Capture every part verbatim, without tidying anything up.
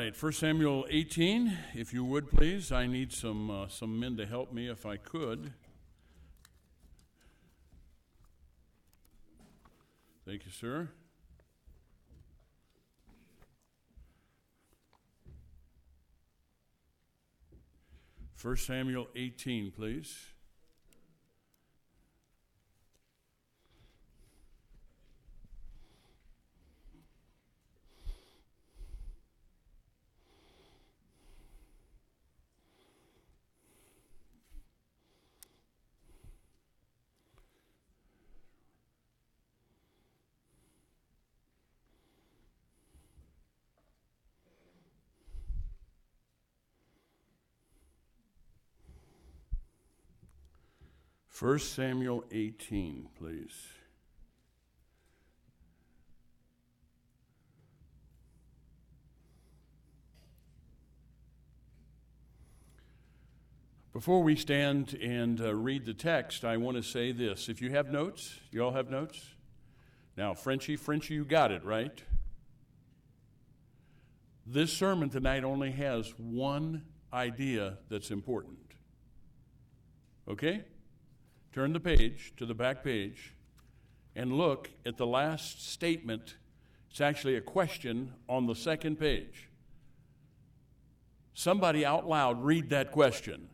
right, First Samuel eighteen, if you would please. I need some uh, some men to help me if I could. Thank you, sir. First Samuel eighteen, please. First Samuel eighteen, please. Before we stand and uh, read the text, I want to say this. If you have notes, you all have notes? Now, Frenchie, Frenchie, you got it, right? This sermon tonight only has one idea that's important. Okay? Turn the page to the back page and look at the last statement. It's actually a question on the second page. Somebody out loud read that question.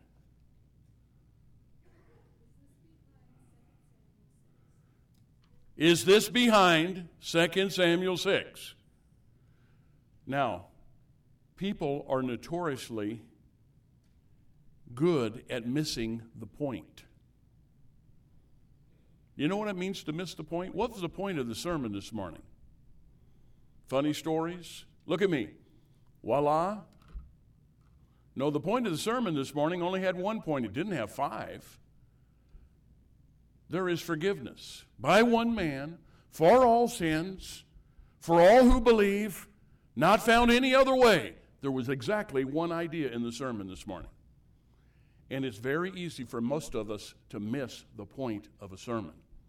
Is this behind Second Samuel six? Now, people are notoriously good at missing the point. You know what it means to miss the point? What was the point of the sermon this morning? Funny stories? Look at me. Voila. No, the point of the sermon this morning only had one point. It didn't have five. There is forgiveness by one man for all sins, for all who believe, not found any other way. There was exactly one idea in the sermon this morning. And it's very easy for most of us to miss the point of a sermon.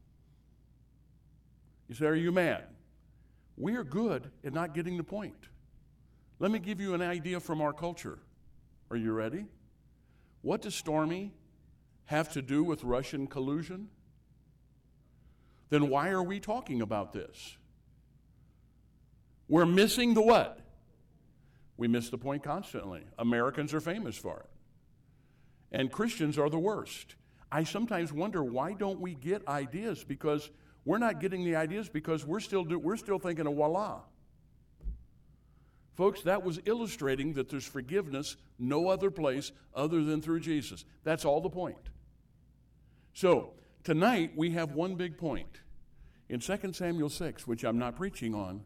You say, are you mad? We are good at not getting the point. Let me give you an idea from our culture. Are you ready? What does Stormy have to do with Russian collusion? Then why are we talking about this? We're missing the what? We miss the point constantly. Americans are famous for it. And Christians are the worst. I sometimes wonder, why don't we get ideas? Because we're not getting the ideas because we're still do, we're still thinking of voila. Folks, that was illustrating that there's forgiveness no other place other than through Jesus. That's all the point. So, tonight we have one big point. In Second Samuel six, which I'm not preaching on,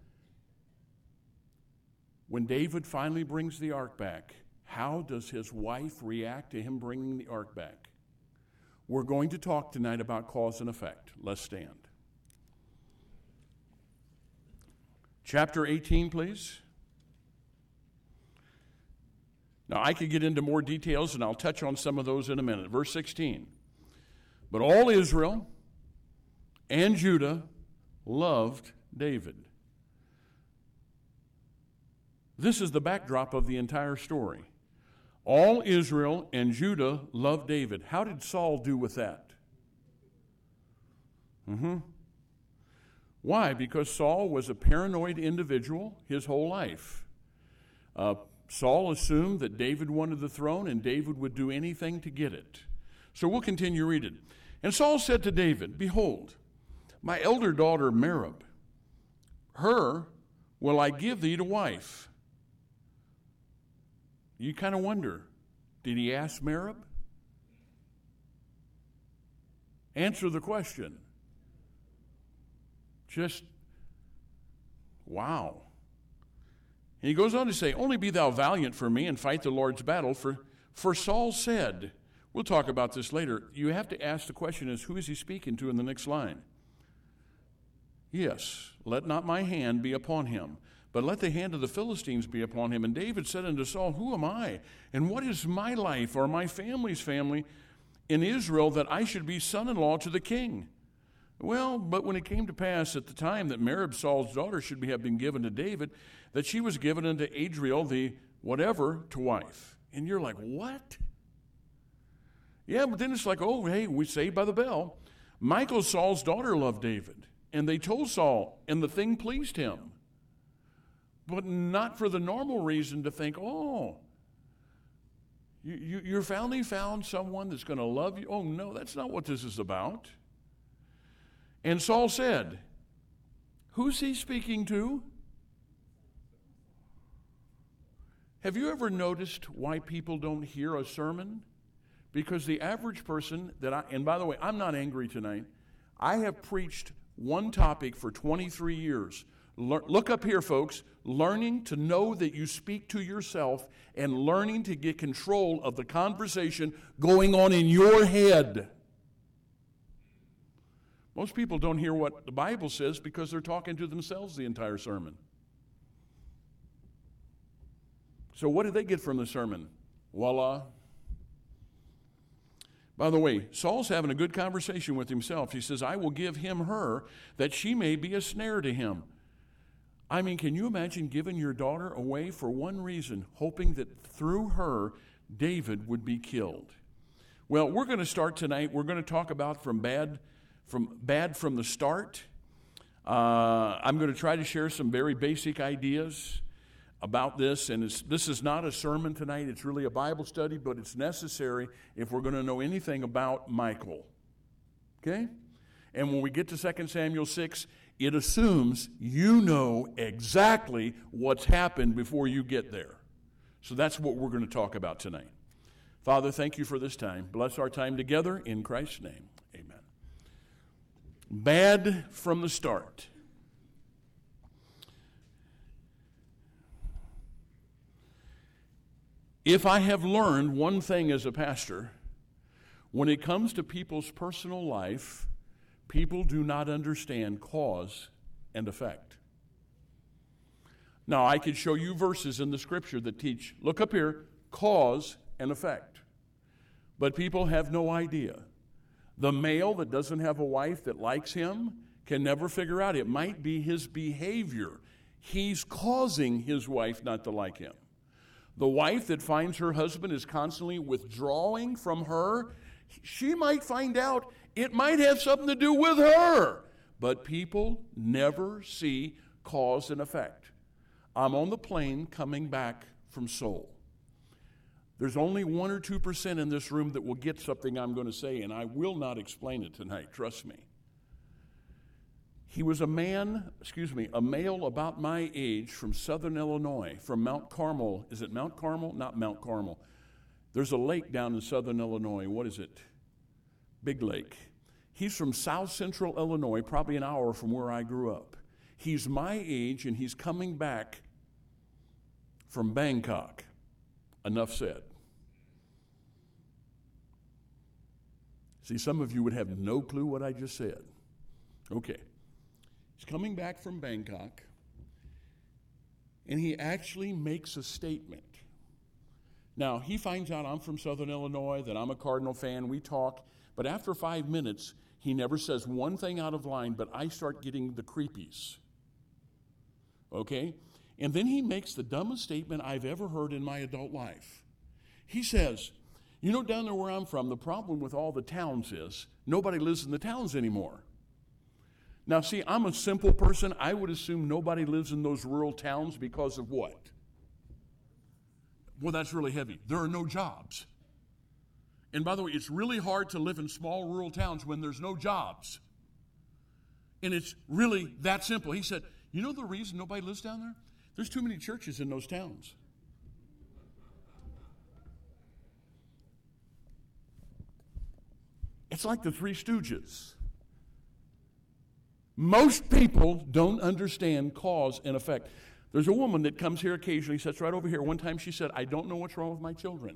when David finally brings the ark back, how does his wife react to him bringing the ark back? We're going to talk tonight about cause and effect. Let's stand. Chapter eighteen, please. Now, I could get into more details, and I'll touch on some of those in a minute. Verse sixteen. But all Israel and Judah loved David. This is the backdrop of the entire story. All Israel and Judah loved David. How did Saul do with that? Mm-hmm. Why? Because Saul was a paranoid individual his whole life. Uh, Saul assumed that David wanted the throne and David would do anything to get it. So we'll continue reading. And Saul said to David, behold, my elder daughter Merab, her will I give thee to wife. You kind of wonder, did he ask Merab? Answer the question. Just, wow. And he goes on to say, only be thou valiant for me and fight the Lord's battle, for, for Saul said, we'll talk about this later, you have to ask the question is, who is he speaking to in the next line? Yes, let not my hand be upon him, but let the hand of the Philistines be upon him. And David said unto Saul, who am I? And what is my life or my family's family in Israel that I should be son-in-law to the king? Well, but when it came to pass at the time that Merib, Saul's daughter, should have been given to David, that she was given unto Adriel, the whatever, to wife. And you're like, what? Yeah, but then it's like, oh, hey, we saved by the bell. Michal, Saul's daughter, loved David. And they told Saul, and the thing pleased him. But not for the normal reason to think, oh, you, you, you finally found someone that's going to love you. Oh, no, that's not what this is about. And Saul said, who's he speaking to? Have you ever noticed why people don't hear a sermon? Because the average person that I, and by the way, I'm not angry tonight. I have preached one topic for twenty-three years. Le- look up here, folks. Learning to know that you speak to yourself and learning to get control of the conversation going on in your head. Most people don't hear what the Bible says because they're talking to themselves the entire sermon. So what did they get from the sermon? Voila. By the way, Saul's having a good conversation with himself. He says, I will give him her, that she may be a snare to him. I mean, can you imagine giving your daughter away for one reason, hoping that through her, David would be killed? Well, we're going to start tonight. We're going to talk about from bad from bad from the start. Uh, I'm going to try to share some very basic ideas about this, and it's, this is not a sermon tonight. It's really a Bible study, but it's necessary if we're going to know anything about Michal. Okay? And when we get to Second Samuel six, it assumes you know exactly what's happened before you get there. So that's what we're going to talk about tonight. Father, thank you for this time. Bless our time together in Christ's name. Amen. Bad from the start. If I have learned one thing as a pastor, when it comes to people's personal life, people do not understand cause and effect. Now, I could show you verses in the scripture that teach, look up here, cause and effect. But people have no idea. The male that doesn't have a wife that likes him can never figure out. It might be his behavior. He's causing his wife not to like him. The wife that finds her husband is constantly withdrawing from her, she might find out it might have something to do with her. But people never see cause and effect. I'm on the plane coming back from Seoul. There's only one or two percent in this room that will get something I'm going to say, and I will not explain it tonight, trust me. He was a man, excuse me, a male about my age from southern Illinois, from Mount Carmel. Is it Mount Carmel? Not Mount Carmel. There's a lake down in southern Illinois. What is it? Big Lake. He's from south central Illinois, probably an hour from where I grew up. He's my age, and he's coming back from Bangkok. Enough said. See, some of you would have no clue what I just said. Okay. He's coming back from Bangkok, and he actually makes a statement. Now, he finds out I'm from Southern Illinois, that I'm a Cardinal fan, we talk, but after five minutes, he never says one thing out of line, but I start getting the creepies. Okay? And then he makes the dumbest statement I've ever heard in my adult life. He says, you know, down there where I'm from, the problem with all the towns is nobody lives in the towns anymore. Now, see, I'm a simple person. I would assume nobody lives in those rural towns because of what? Well, that's really heavy. There are no jobs. And by the way, it's really hard to live in small rural towns when there's no jobs. And it's really that simple. He said, you know the reason nobody lives down there? There's too many churches in those towns. It's like the Three Stooges. Most people don't understand cause and effect. There's a woman that comes here occasionally, sits right over here. One time she said, I don't know what's wrong with my children.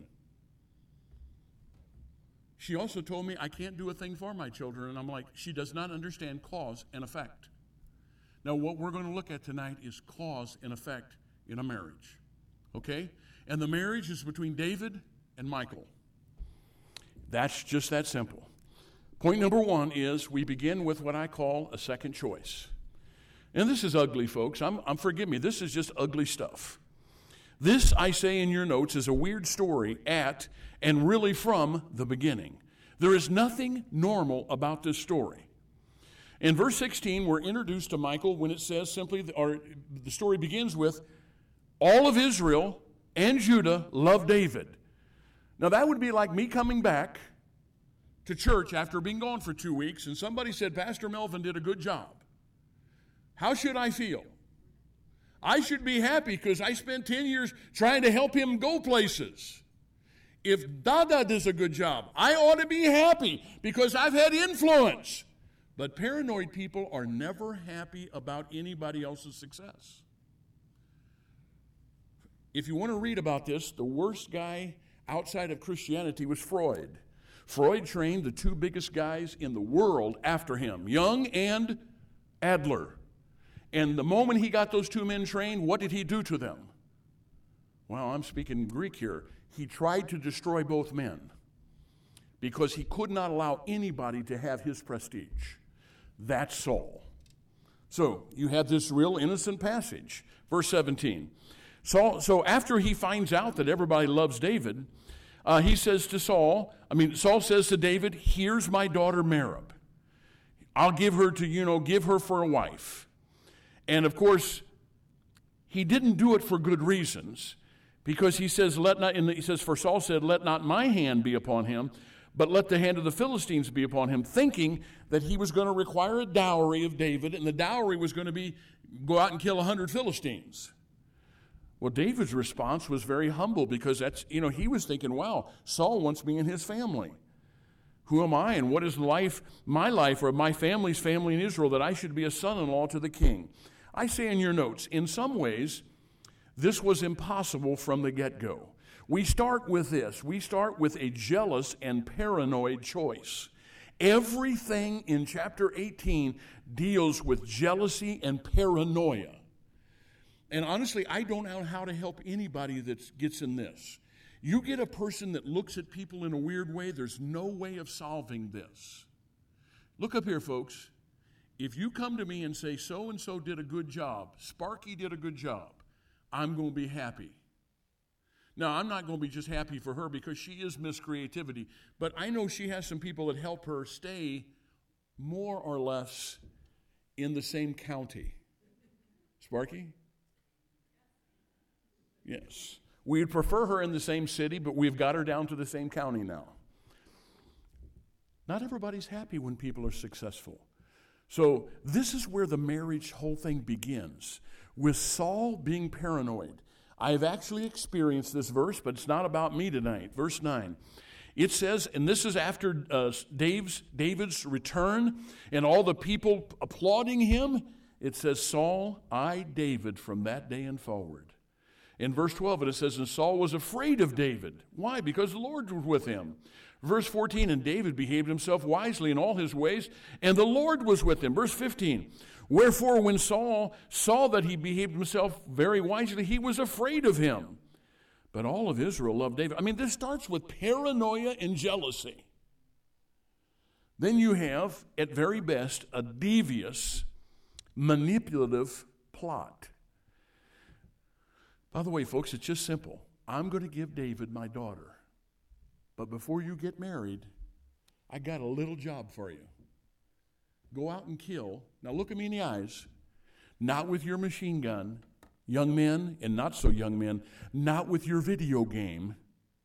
She also told me I can't do a thing for my children. And I'm like, she does not understand cause and effect. Now, what we're going to look at tonight is cause and effect in a marriage. Okay? And the marriage is between David and Michal. That's just that simple. Point number one is we begin with what I call a second choice. And this is ugly, folks. I'm, I'm forgive me. This is just ugly stuff. This, I say in your notes, is a weird story at and really from the beginning. There is nothing normal about this story. In verse sixteen, we're introduced to Michal when it says simply, or the story begins with, all of Israel and Judah love David. Now that would be like me coming back to church after being gone for two weeks and somebody said, Pastor Melvin did a good job. How should I feel? I should be happy because I spent ten years trying to help him go places. If Dada does a good job, I ought to be happy because I've had influence. But paranoid people are never happy about anybody else's success. If you want to read about this, the worst guy outside of Christianity was Freud. Freud trained the two biggest guys in the world after him, Jung and Adler. And the moment he got those two men trained, what did he do to them? Well, I'm speaking Greek here. He tried to destroy both men because he could not allow anybody to have his prestige. That's Saul. So you have this real innocent passage. Verse seventeen. Saul, so after he finds out that everybody loves David, uh, he says to Saul, I mean, Saul says to David, here's my daughter Merab. I'll give her to, you know, give her for a wife. And of course, he didn't do it for good reasons, because he says, "Let not." And he says, "For Saul said, let not my hand be upon him, but let the hand of the Philistines be upon him," thinking that he was going to require a dowry of David, and the dowry was going to be go out and kill a hundred Philistines. Well, David's response was very humble, because that's you know he was thinking, "Wow, Saul wants me and his family. Who am I, and what is life, my life, or my family's family in Israel, that I should be a son-in-law to the king?" I say in your notes, in some ways, this was impossible from the get-go. We start with this. We start with a jealous and paranoid choice. Everything in chapter eighteen deals with jealousy and paranoia. And honestly, I don't know how to help anybody that gets in this. You get a person that looks at people in a weird way, there's no way of solving this. Look up here, folks. If you come to me and say, so-and-so did a good job, Sparky did a good job, I'm going to be happy. Now, I'm not going to be just happy for her because she is Miss Creativity, but I know she has some people that help her stay more or less in the same county. Sparky? Yes. We'd prefer her in the same city, but we've got her down to the same county now. Not everybody's happy when people are successful. So this is where the marriage whole thing begins, with Saul being paranoid. I've actually experienced this verse, but it's not about me tonight. Verse nine. It says, and this is after uh, Dave's, David's return and all the people applauding him, it says, Saul eyed David from that day and forward. In verse twelve, it says, and Saul was afraid of David. Why? Because the Lord was with him. Verse fourteen, and David behaved himself wisely in all his ways, and the Lord was with him. Verse fifteen, wherefore when Saul saw that he behaved himself very wisely, he was afraid of him. But all of Israel loved David. I mean, this starts with paranoia and jealousy. Then you have, at very best, a devious, manipulative plot. By the way, folks, it's just simple. I'm going to give David my daughter. But before you get married, I got a little job for you. Go out and kill. Now look at me in the eyes. Not with your machine gun, young men and not so young men. Not with your video game.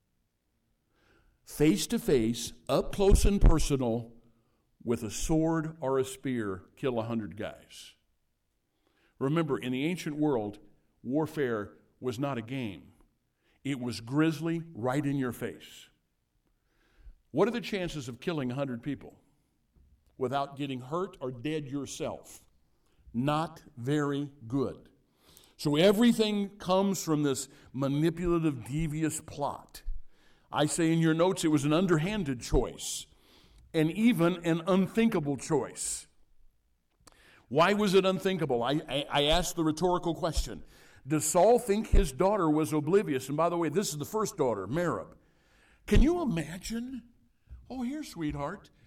Face to face, up close and personal, with a sword or a spear, kill a hundred guys. Remember, in the ancient world, warfare was not a game. It was grisly, right in your face. What are the chances of killing a hundred people without getting hurt or dead yourself? Not very good. So everything comes from this manipulative, devious plot. I say in your notes it was an underhanded choice, and even an unthinkable choice. Why was it unthinkable? I, I, I asked the rhetorical question. Does Saul think his daughter was oblivious? And by the way, this is the first daughter, Merab. Can you imagine? Oh, here, sweetheart,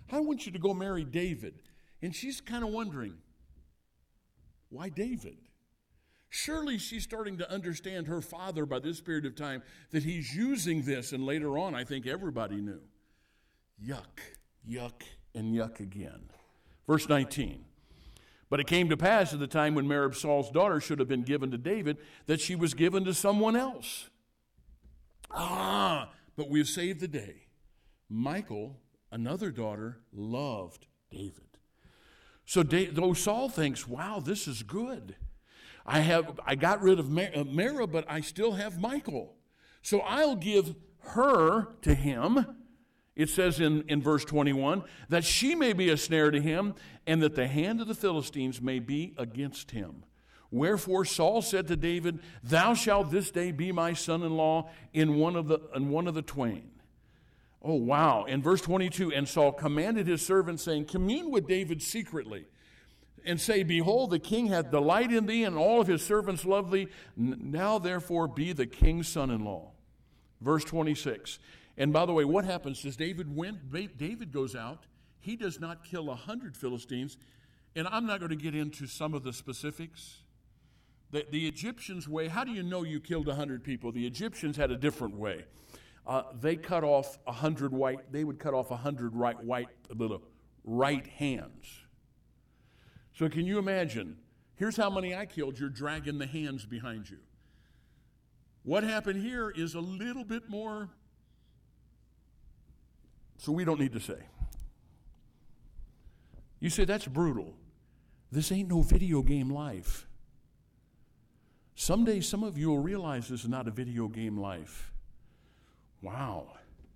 I want you to go marry David. And she's kind of wondering, why David? Surely she's starting to understand her father by this period of time, that he's using this, and later on I think everybody knew. Yuck, yuck, and yuck again. Verse nineteen. But it came to pass at the time when Merab, Saul's daughter, should have been given to David, that she was given to someone else. Ah, but we've saved the day. Michal, another daughter, loved David. So though Saul thinks, wow, this is good. I have I got rid of Merab, but I still have Michal. So I'll give her to him. It says in, in verse twenty-one, that she may be a snare to him, and that the hand of the Philistines may be against him. Wherefore Saul said to David, thou shalt this day be my son-in-law in one of the in one of the twain. Oh, wow. In verse twenty-two, and Saul commanded his servants, saying, commune with David secretly, and say, behold, the king hath delight in thee, and all of his servants love thee. Now therefore be the king's son-in-law. Verse twenty-six. And by the way, what happens is David went, David goes out. He does not kill a hundred Philistines. And I'm not going to get into some of the specifics. The, the Egyptians' way, how do you know you killed a hundred people? The Egyptians had a different way. Uh, they cut off a hundred white, they would cut off a hundred right, white, little right hands. So can you imagine? Here's how many I killed. You're dragging the hands behind you. What happened here is a little bit more, so we don't need to say. You say, that's brutal. This ain't no video game life. Someday some of you will realize this is not a video game life. Wow.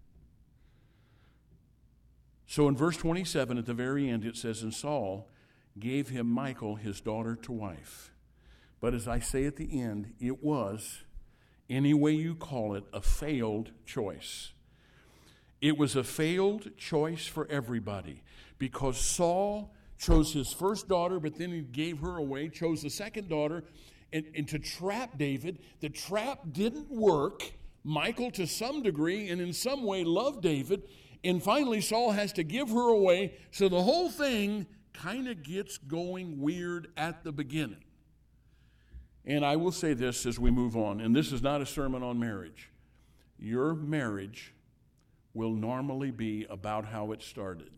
So in verse twenty-seven, at the very end, it says, and Saul gave him Michal, his daughter, to wife. But as I say at the end, it was, any way you call it, a failed choice. It was a failed choice for everybody, because Saul chose his first daughter, but then he gave her away, chose the second daughter, and, and to trap David. The trap didn't work. Michal, to some degree and in some way, loved David, and finally Saul has to give her away, so the whole thing kind of gets going weird at the beginning. And I will say this as we move on, and this is not a sermon on marriage. Your marriage will normally be about how it started,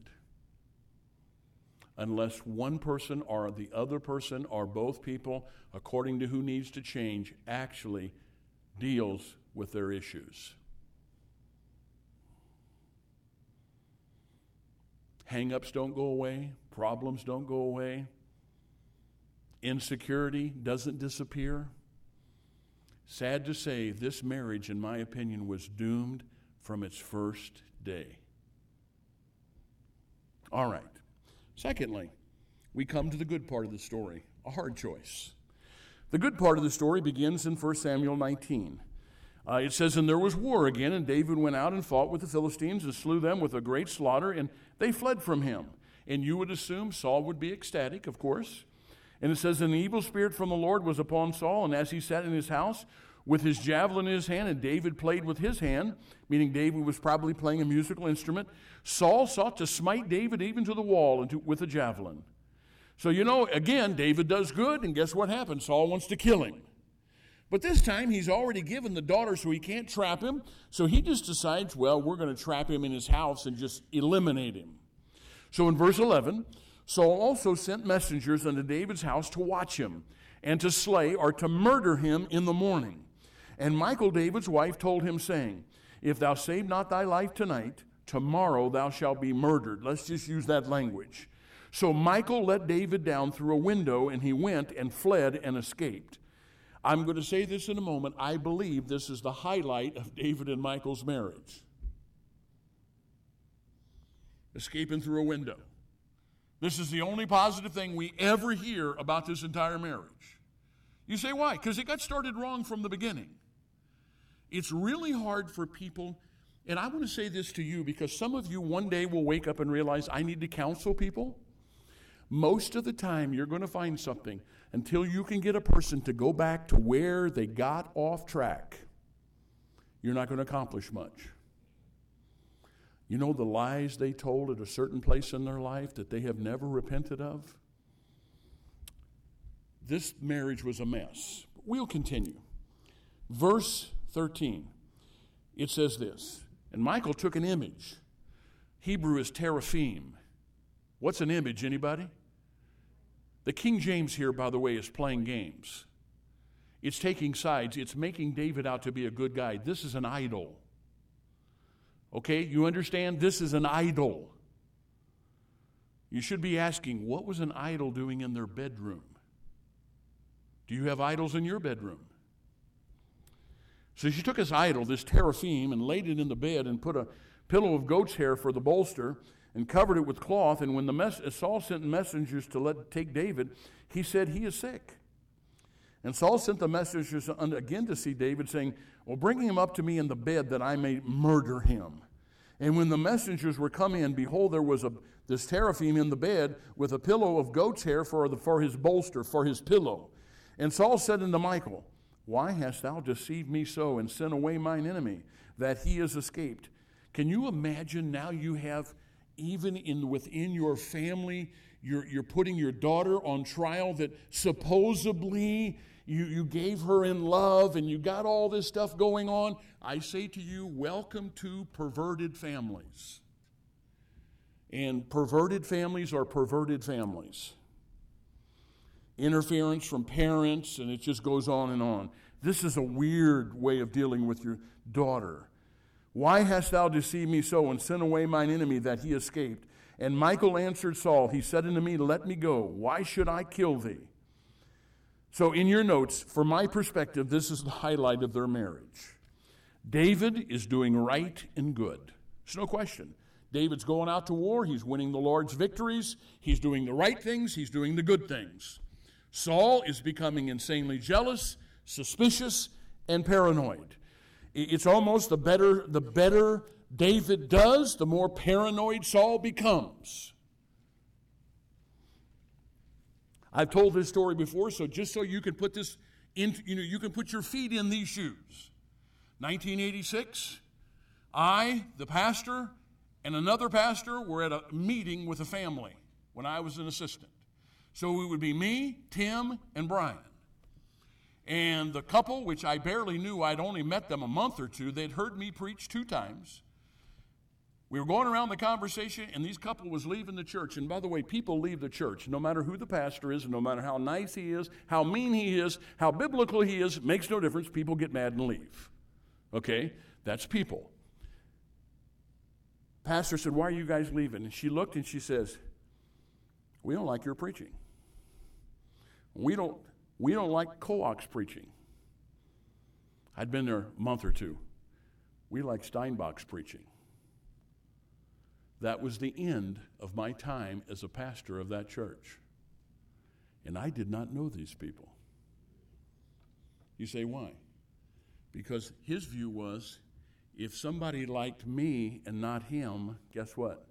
unless one person or the other person or both people, according to who needs to change, actually deals with their issues. Hang-ups don't go away. Problems don't go away. Insecurity doesn't disappear. Sad to say, this marriage, in my opinion, was doomed from its first day. All right. Secondly, we come to the good part of the story, a hard choice. The good part of the story begins in First Samuel nineteen. Uh, it says, and there was war again, and David went out and fought with the Philistines and slew them with a great slaughter, and they fled from him. And you would assume Saul would be ecstatic, of course. And it says, an evil spirit from the Lord was upon Saul, and as he sat in his house with his javelin in his hand, and David played with his hand, meaning David was probably playing a musical instrument, Saul sought to smite David even to the wall and to, with a javelin. So, you know, again, David does good, and guess what happens? Saul wants to kill him. But this time, he's already given the daughter, so he can't trap him. So he just decides, well, we're going to trap him in his house and just eliminate him. So in verse eleven, Saul also sent messengers unto David's house to watch him, and to slay or to murder him in the morning. And Michal, David's wife, told him, saying, if thou save not thy life tonight, tomorrow thou shalt be murdered. Let's just use that language. So Michal let David down through a window, and he went and fled and escaped. I'm going to say this in a moment. I believe this is the highlight of David and Michal's marriage. Escaping through a window. This is the only positive thing we ever hear about this entire marriage. You say, why? Because it got started wrong from the beginning. It's really hard for people, and I want to say this to you because some of you one day will wake up and realize I need to counsel people. Most of the time, you're going to find something until you can get a person to go back to where they got off track. You're not going to accomplish much. You know the lies they told at a certain place in their life that they have never repented of? This marriage was a mess. We'll continue. Verse thirteen, it says this, and Michal took an image. Hebrew is teraphim. What's an image, anybody? The King James here, by the way, is playing games. It's taking sides. It's making David out to be a good guy. This is an idol. Okay, you understand? This is an idol. You should be asking, what was an idol doing in their bedroom? Do you have idols in your bedroom? So she took his idol, this teraphim, and laid it in the bed and put a pillow of goat's hair for the bolster and covered it with cloth. And when the mess- Saul sent messengers to let take David, he said, he is sick. And Saul sent the messengers again to see David, saying, well, bring him up to me in the bed that I may murder him. And when the messengers were come in, behold, there was a this teraphim in the bed with a pillow of goat's hair for, the, for his bolster, for his pillow. And Saul said unto Michal, why hast thou deceived me so, and sent away mine enemy, that he is escaped? Can you imagine now you have, even in within your family, you're, you're putting your daughter on trial that supposedly you, you gave her in love and you got all this stuff going on? I say to you, welcome to perverted families. And perverted families are perverted families. Interference from parents, and it just goes on and on. This is a weird way of dealing with your daughter. Why hast thou deceived me so, and sent away mine enemy, that he escaped? And Michal answered Saul, he said unto me, let me go. Why should I kill thee? So in your notes, from my perspective, this is the highlight of their marriage. David is doing right and good. There's no question. David's going out to war. He's winning the Lord's victories. He's doing the right things. He's doing the good things. Saul is becoming insanely jealous, suspicious, and paranoid. It's almost the better, the better David does, the more paranoid Saul becomes. I've told this story before, so just so you can put this in, you know, you can put your feet in these shoes. nineteen eighty-six, I, the pastor, and another pastor were at a meeting with a family when I was an assistant. So it would be me, Tim, and Brian. And the couple, which I barely knew, I'd only met them a month or two, they'd heard me preach two times. We were going around the conversation, and this couple was leaving the church. And by the way, people leave the church, no matter who the pastor is, no matter how nice he is, how mean he is, how biblical he is, makes no difference. People get mad and leave. Okay? That's people. Pastor said, why are you guys leaving? And she looked and she says, we don't like your preaching. We don't, we don't like Coax preaching. I'd been there a month or two. We like Steinbach's preaching. That was the end of my time as a pastor of that church. And I did not know these people. You say, why? Because his view was, if somebody liked me and not him, guess what?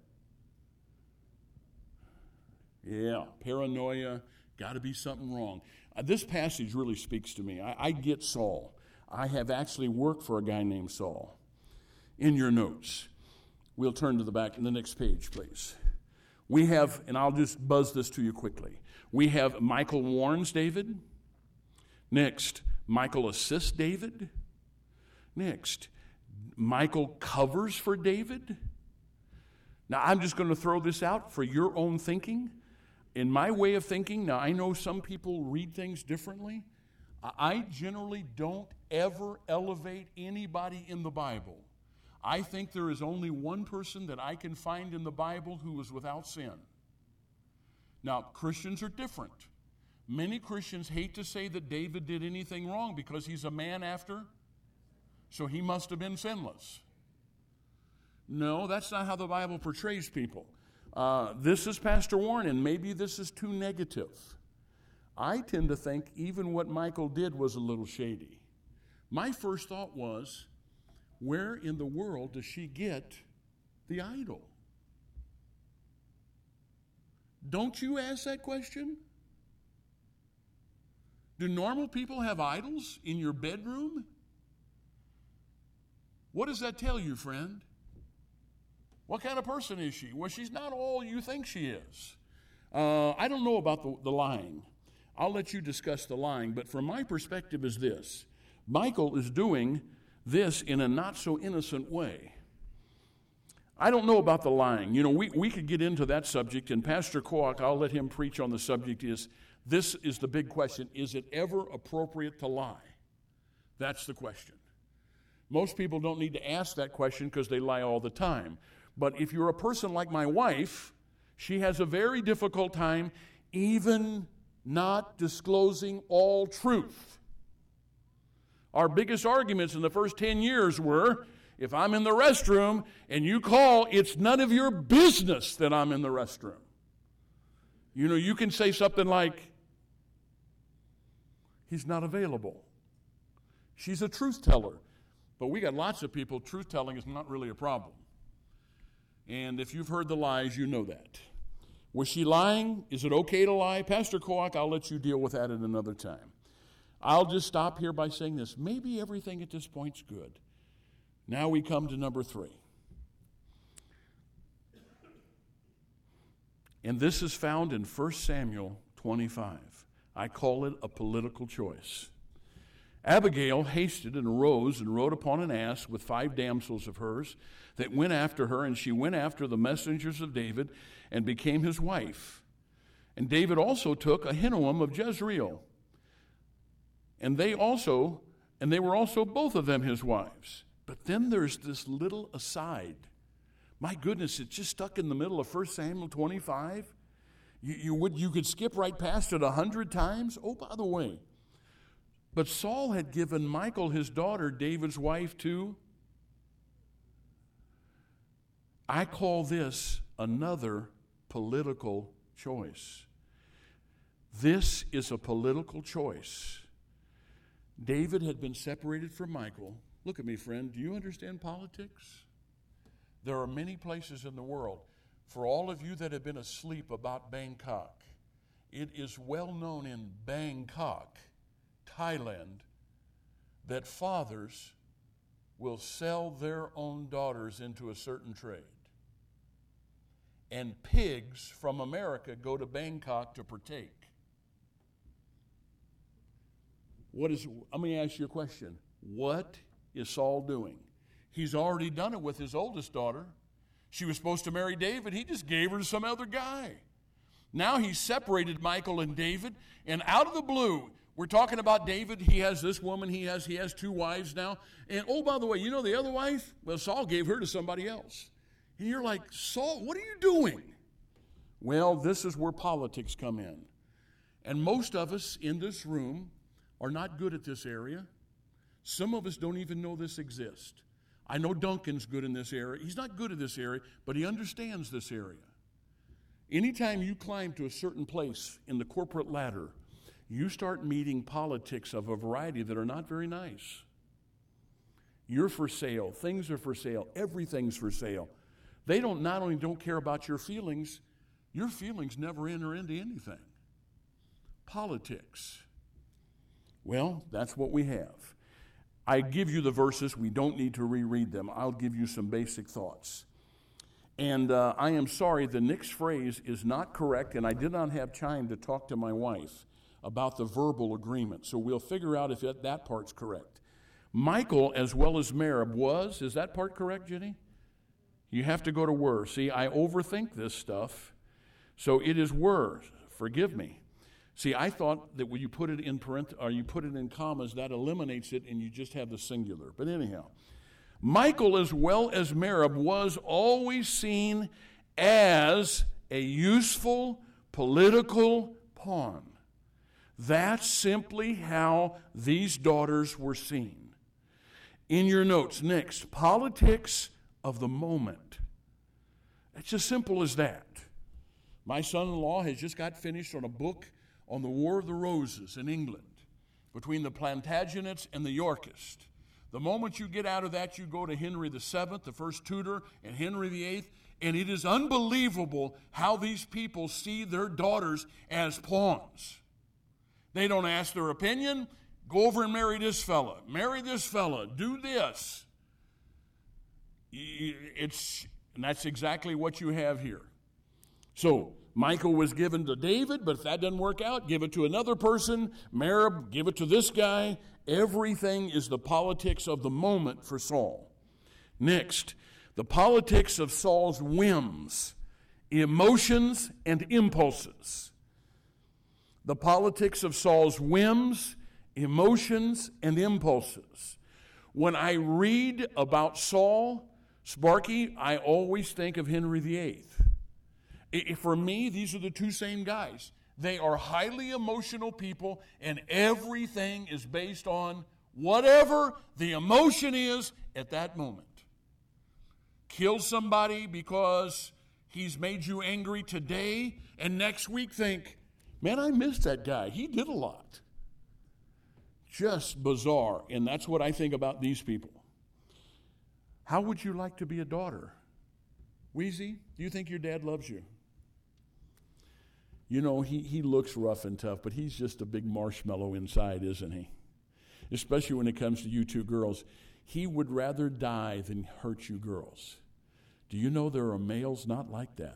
Yeah, paranoia, got to be something wrong. Uh, this passage really speaks to me. I, I get Saul. I have actually worked for a guy named Saul. In your notes, we'll turn to the back in the next page, please. We have, and I'll just buzz this to you quickly. We have Michal warns David. Next, Michal assists David. Next, Michal covers for David. Now, I'm just going to throw this out for your own thinking. In my way of thinking, now I know some people read things differently. I generally don't ever elevate anybody in the Bible. I think there is only one person that I can find in the Bible who was without sin. Now, Christians are different. Many Christians hate to say that David did anything wrong because he's a man after, so he must have been sinless. No, that's not how the Bible portrays people. Uh, this is Pastor Warren, and maybe this is too negative. I tend to think even what Michal did was a little shady. My first thought was, where in the world does she get the idol? Don't you ask that question? Do normal people have idols in your bedroom? What does that tell you, friend? What kind of person is she? Well, she's not all you think she is. Uh, I don't know about the, the lying. I'll let you discuss the lying, but from my perspective is this. Michal is doing this in a not so innocent way. I don't know about the lying. You know, we, we could get into that subject, and Pastor Koach, I'll let him preach on the subject, is this is the big question. Is it ever appropriate to lie? That's the question. Most people don't need to ask that question because they lie all the time. But if you're a person like my wife, she has a very difficult time even not disclosing all truth. Our biggest arguments in the first ten years were, if I'm in the restroom and you call, it's none of your business that I'm in the restroom. You know, you can say something like, he's not available. She's a truth teller. But we got lots of people, truth telling is not really a problem. And if you've heard the lies, you know that. Was she lying? Is it okay to lie? Pastor Koach, I'll let you deal with that at another time. I'll just stop here by saying this. Maybe everything at this point's good. Now we come to number three. And this is found in First Samuel twenty-five. I call it a political choice. Abigail hasted and arose and rode upon an ass with five damsels of hers that went after her, and she went after the messengers of David and became his wife. And David also took Ahinoam of Jezreel, and they also, and they were also both of them his wives. But then there's this little aside. My goodness, it's just stuck in the middle of First Samuel twenty-five. You, you would you could skip right past it a hundred times. Oh, by the way, but Saul had given Michal, his daughter, David's wife, to. I call this another political choice. This is a political choice. David had been separated from Michal. Look at me, friend. Do you understand politics? There are many places in the world. For all of you that have been asleep about Bangkok, it is well known in Bangkok, Thailand, that fathers will sell their own daughters into a certain trade. And pigs from America go to Bangkok to partake. What is, let me ask you a question. What is Saul doing? He's already done it with his oldest daughter. She was supposed to marry David. He just gave her to some other guy. Now he's separated Michal and David, and out of the blue, we're talking about David. He has this woman. He has, he has two wives now. And oh, by the way, you know the other wife? Well, Saul gave her to somebody else. And you're like, Saul, what are you doing? Well, this is where politics come in. And most of us in this room are not good at this area. Some of us don't even know this exists. I know Duncan's good in this area. He's not good at this area, but he understands this area. Anytime you climb to a certain place in the corporate ladder, you start meeting politics of a variety that are not very nice. You're for sale. Things are for sale. Everything's for sale. They don't not only don't care about your feelings, your feelings never enter into anything. Politics. Well, that's what we have. I give you the verses. We don't need to reread them. I'll give you some basic thoughts. And uh, I am sorry, the next phrase is not correct, and I did not have time to talk to my wife about the verbal agreement. So we'll figure out if it, that part's correct. Michal, as well as Merab, was, is that part correct, Jenny? You have to go to were. See, I overthink this stuff. So it is were. Forgive me. See, I thought that when you put it in parent, or you put it in commas, that eliminates it and you just have the singular. But anyhow, Michal, as well as Merab, was always seen as a useful political pawn. That's simply how these daughters were seen. In your notes, next, politics of the moment. It's as simple as that. My son-in-law has just got finished on a book on the War of the Roses in England between the Plantagenets and the Yorkists. The moment you get out of that, you go to Henry the Seventh, the first Tudor, and Henry the Eighth, and it is unbelievable how these people see their daughters as pawns. They don't ask their opinion. Go over and marry this fella. Marry this fella. Do this. It's, And that's exactly what you have here. So, Michal was given to David, but if that doesn't work out, give it to another person. Merab, give it to this guy. Everything is the politics of the moment for Saul. Next, the politics of Saul's whims, emotions, and impulses. The politics of Saul's whims, emotions, and impulses. When I read about Saul, Sparky, I always think of Henry the Eighth. For me, these are the two same guys. They are highly emotional people, and everything is based on whatever the emotion is at that moment. Kill somebody because he's made you angry today, and next week think, man, I missed that guy. He did a lot. Just bizarre, and that's what I think about these people. How would you like to be a daughter? Wheezy, do you think your dad loves you? You know, he, he looks rough and tough, but he's just a big marshmallow inside, isn't he? Especially when it comes to you two girls. He would rather die than hurt you girls. Do you know there are males not like that?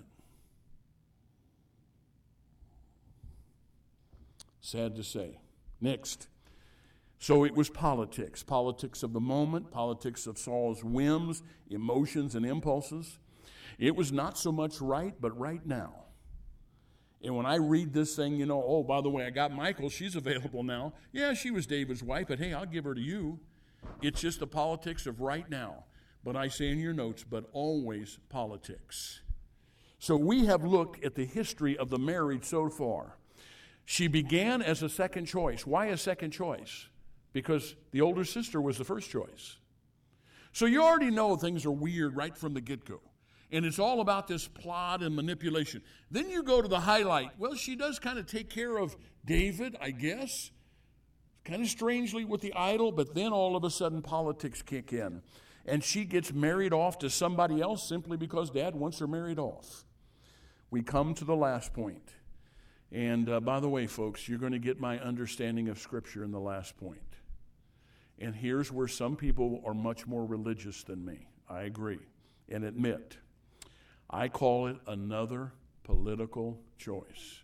Sad to say. Next. So it was politics. Politics of the moment, politics of Saul's whims, emotions, and impulses. It was not so much right, but right now. And when I read this thing, you know, oh, by the way, I got Michal. She's available now. Yeah, she was David's wife, but hey, I'll give her to you. It's just the politics of right now. But I say in your notes, but always politics. So we have looked at the history of the marriage so far. She began as a second choice. Why a second choice? Because the older sister was the first choice. So you already know things are weird right from the get-go. And it's all about this plot and manipulation. Then you go to the highlight. Well, she does kind of take care of David, I guess. Kind of strangely with the idol, but then all of a sudden politics kick in. And she gets married off to somebody else simply because Dad wants her married off. We come to the last point. And uh, by the way, folks, you're going to get my understanding of Scripture in the last point. And here's where some people are much more religious than me. I agree and admit. I call it another political choice.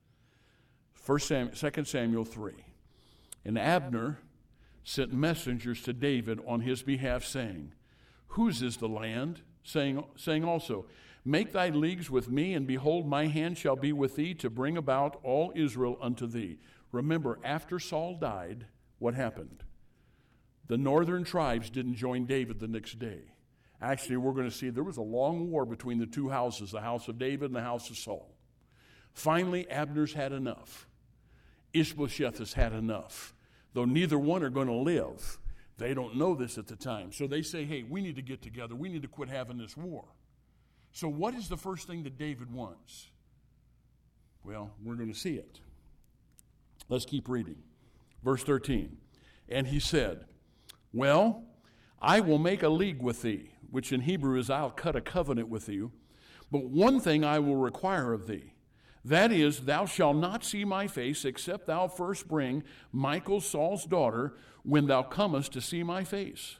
First Sam, Second Samuel three. And Abner sent messengers to David on his behalf, saying, whose is the land? Saying, saying also, make thy leagues with me, and behold, my hand shall be with thee to bring about all Israel unto thee. Remember, after Saul died, what happened? The northern tribes didn't join David the next day. Actually, we're going to see there was a long war between the two houses, the house of David and the house of Saul. Finally, Abner's had enough. Ishbosheth has had enough. Though neither one are going to live. They don't know this at the time. So they say, hey, we need to get together. We need to quit having this war. So what is the first thing that David wants? Well, we're going to see it. Let's keep reading. Verse thirteen. And he said, well, I will make a league with thee, which in Hebrew is I'll cut a covenant with you. But one thing I will require of thee, that is, thou shalt not see my face, except thou first bring Michal, Saul's daughter, when thou comest to see my face.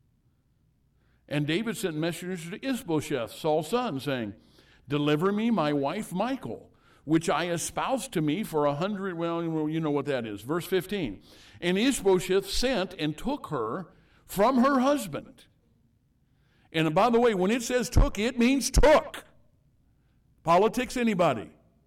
And David sent messengers to Ishbosheth, Saul's son, saying, deliver me my wife Michal, which I espoused to me for a hundred, well, you know what that is. Verse fifteen. And Ishbosheth sent and took her from her husband. And by the way, when it says took, it means took. Politics, anybody?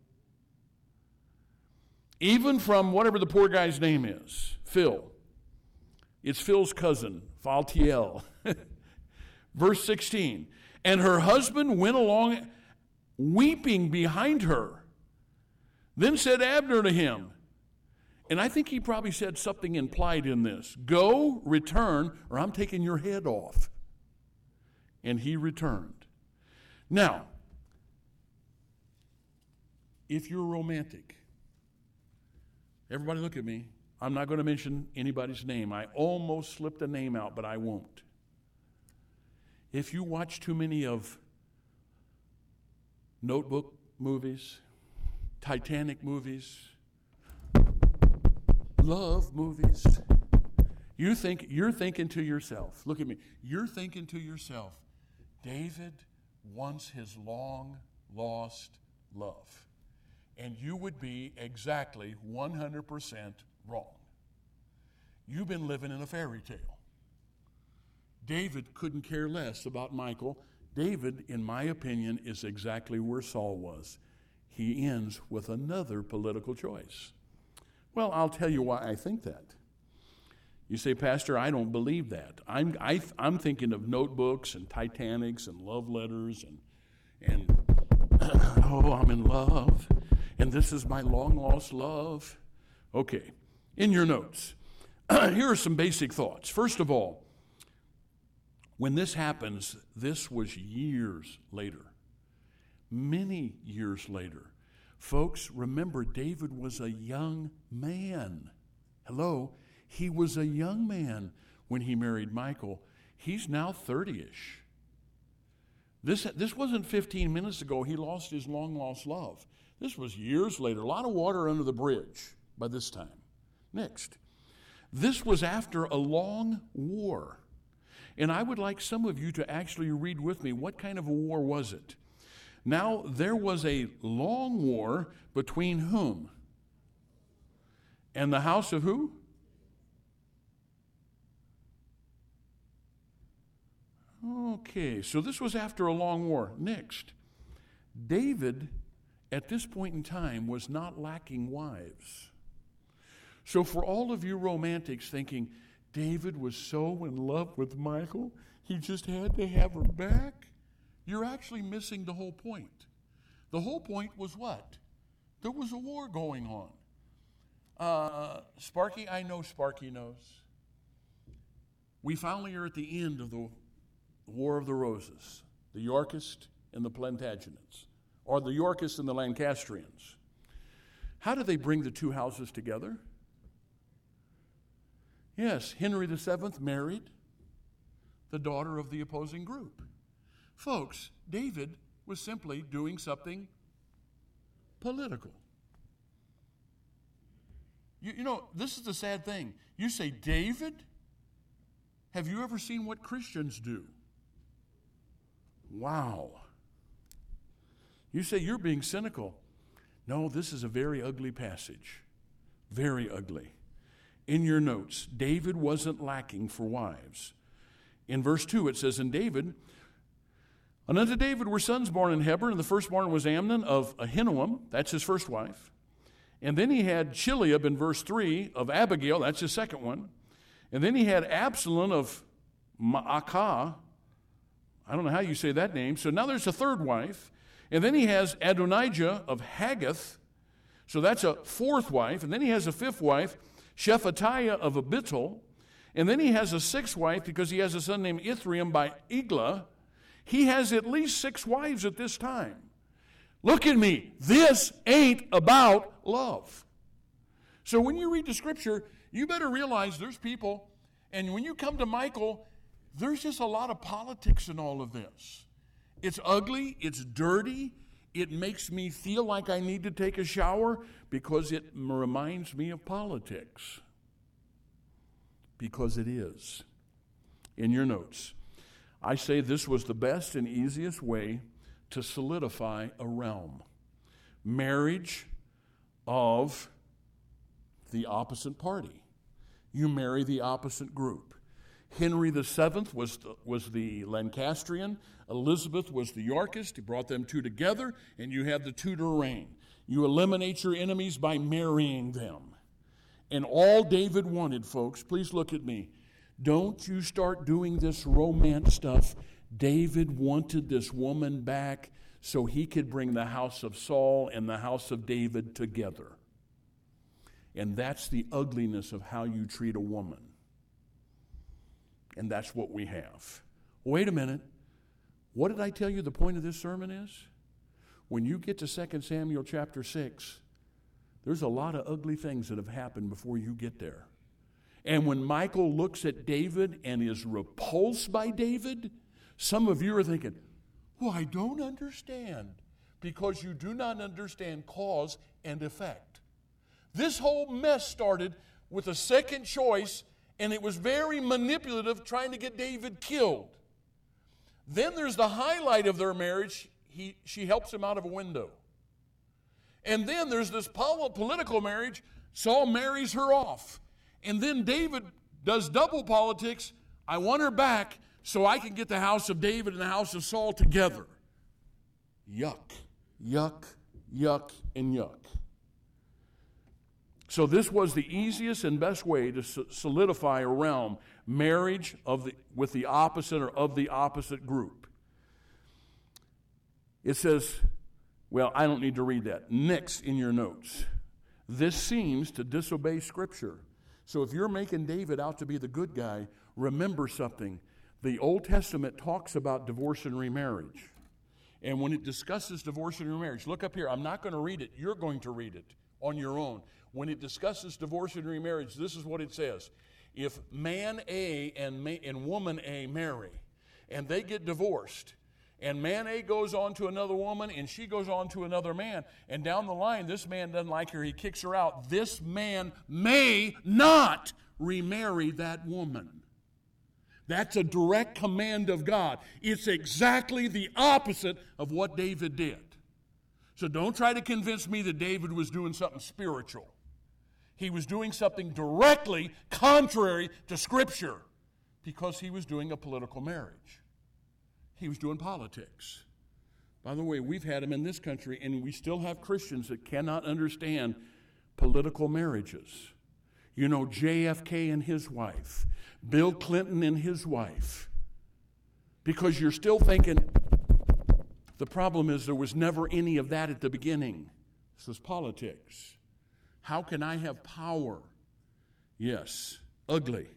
Even from whatever the poor guy's name is, Phil. It's Phil's cousin, Phaltiel. Verse sixteen. And her husband went along weeping behind her. Then said Abner to him, and I think he probably said something implied in this, go, return, or I'm taking your head off. And he returned. Now, if you're romantic, everybody look at me. I'm not going to mention anybody's name. I almost slipped a name out, but I won't. If you watch too many of Notebook movies, Titanic movies, love movies, you think, you're thinking to yourself, look at me, you're thinking to yourself, David wants his long-lost love. And you would be exactly one hundred percent wrong. You've been living in a fairy tale. David couldn't care less about Michal. David, in my opinion, is exactly where Saul was. He ends with another political choice. Well, I'll tell you why I think that. You say, Pastor, I don't believe that. I'm I, I'm thinking of notebooks and Titanics and love letters and and oh, I'm in love, and this is my long lost love. Okay, in your notes, here are some basic thoughts. First of all, when this happens, this was years later, many years later. Folks, remember, David was a young man. Hello? He was a young man when he married Michal. He's now thirty-ish. This, this wasn't fifteen minutes ago he lost his long-lost love. This was years later. A lot of water under the bridge by this time. Next. This was after a long war. And I would like some of you to actually read with me, what kind of a war was it? Now, there was a long war between whom? And the house of who? Okay, so this was after a long war. Next, David, at this point in time, was not lacking wives. So for all of you romantics thinking, David was so in love with Michal, he just had to have her back, you're actually missing the whole point. The whole point was what? There was a war going on. Uh, Sparky, I know Sparky knows. We finally are at the end of the War of the Roses, the Yorkists and the Plantagenets, or the Yorkists and the Lancastrians. How did they bring the two houses together? Yes, Henry the Seventh married the daughter of the opposing group. Folks, David was simply doing something political. You, you know, this is the sad thing. You say, David? Have you ever seen what Christians do? Wow. You say you're being cynical. No, this is a very ugly passage. Very ugly. In your notes, David wasn't lacking for wives. In verse two, it says, And David, and unto David were sons born in Hebron, and the firstborn was Amnon of Ahinoam, that's his first wife. And then he had Chileab in verse three of Abigail, that's his second one. And then he had Absalom of Maacah, I don't know how you say that name. So now there's a third wife. And then he has Adonijah of Haggith. So that's a fourth wife. And then he has a fifth wife, Shephatiah of Abital. And then he has a sixth wife because he has a son named Ithream by Eglah. He has at least six wives at this time. Look at me. This ain't about love. So when you read the scripture, you better realize there's people, and when you come to Michal, there's just a lot of politics in all of this. It's ugly, it's dirty, it makes me feel like I need to take a shower because it reminds me of politics. Because it is. In your notes, I say this was the best and easiest way to solidify a realm. Marriage of the opposite party. You marry the opposite group. Henry the Seventh was the, was the Lancastrian. Elizabeth was the Yorkist. He brought them two together, and you have the Tudor reign. You eliminate your enemies by marrying them. And all David wanted, folks, please look at me. Don't you start doing this romance stuff. David wanted this woman back so he could bring the house of Saul and the house of David together. And that's the ugliness of how you treat a woman. And that's what we have. Wait a minute. What did I tell you the point of this sermon is? When you get to Second Samuel chapter six, there's a lot of ugly things that have happened before you get there. And when Michal looks at David and is repulsed by David, some of you are thinking, well, I don't understand, because you do not understand cause and effect. This whole mess started with a second choice, and it was very manipulative, trying to get David killed. Then there's the highlight of their marriage. He, she helps him out of a window. And then there's this political marriage. Saul marries her off. And then David does double politics. I want her back so I can get the house of David and the house of Saul together. Yuck, yuck, yuck, and yuck. So this was the easiest and best way to solidify a realm, marriage of the, with the opposite or of the opposite group. It says, well, I don't need to read that. Next in your notes. This seems to disobey Scripture. So if you're making David out to be the good guy, remember something. The Old Testament talks about divorce and remarriage. And when it discusses divorce and remarriage, look up here. I'm not going to read it. You're going to read it on your own. When it discusses divorce and remarriage, this is what it says. If man A and, ma- and woman A marry, and they get divorced, and man A goes on to another woman, and she goes on to another man, and down the line, this man doesn't like her, he kicks her out, this man may not remarry that woman. That's a direct command of God. It's exactly the opposite of what David did. So don't try to convince me that David was doing something spiritual. He was doing something directly contrary to Scripture because he was doing a political marriage. He was doing politics. By the way, we've had them in this country, and we still have Christians that cannot understand political marriages. You know, J F K and his wife, Bill Clinton and his wife. Because you're still thinking, the problem is there was never any of that at the beginning. This was politics. How can I have power? Yes, ugly.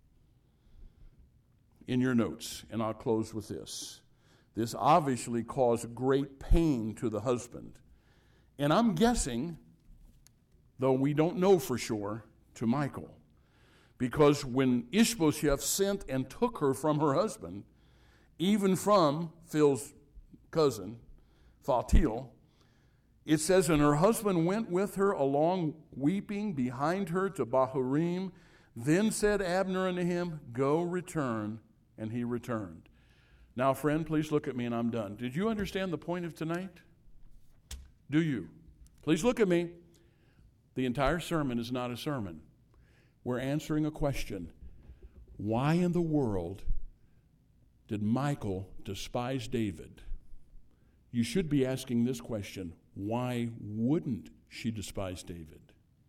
In your notes, and I'll close with this. This obviously caused great pain to the husband. And I'm guessing, though we don't know for sure, to Michal. Because when Ishbosheth sent and took her from her husband, even from Phil's cousin, Phaltiel, it says, and her husband went with her along weeping behind her to Bahurim. Then said Abner unto him, go return. And he returned. Now, friend, please look at me and I'm done. Did you understand the point of tonight? Do you? Please look at me. The entire sermon is not a sermon. We're answering a question. Why in the world did Michal despise David? You should be asking this question. Why wouldn't she despise David?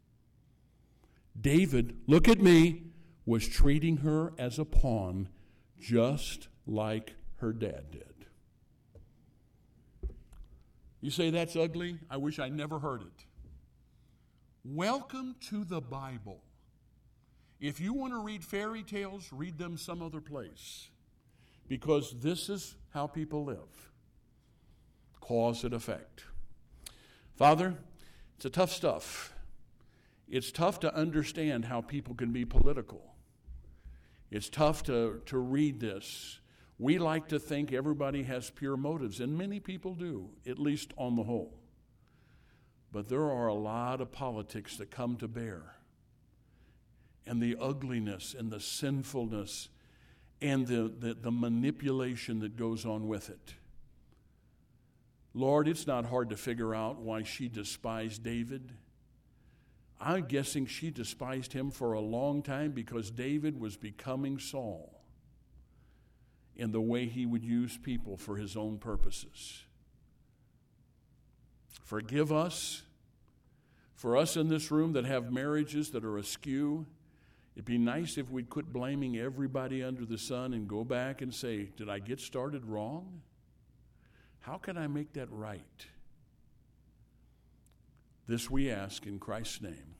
David, look at me, was treating her as a pawn just like her dad did. You say that's ugly? I wish I never heard it. Welcome to the Bible. If you want to read fairy tales, read them some other place. Because this is how people live. Cause and effect. Father, it's a tough stuff. It's tough to understand how people can be political. It's tough to, to read this. We like to think everybody has pure motives, and many people do, at least on the whole. But there are a lot of politics that come to bear. And the ugliness and the sinfulness and the, the, the manipulation that goes on with it. Lord, it's not hard to figure out why she despised David. I'm guessing she despised him for a long time because David was becoming Saul in the way he would use people for his own purposes. Forgive us. For us in this room that have marriages that are askew, it'd be nice if we'd quit blaming everybody under the sun and go back and say, did I get started wrong? How can I make that right? This we ask in Christ's name.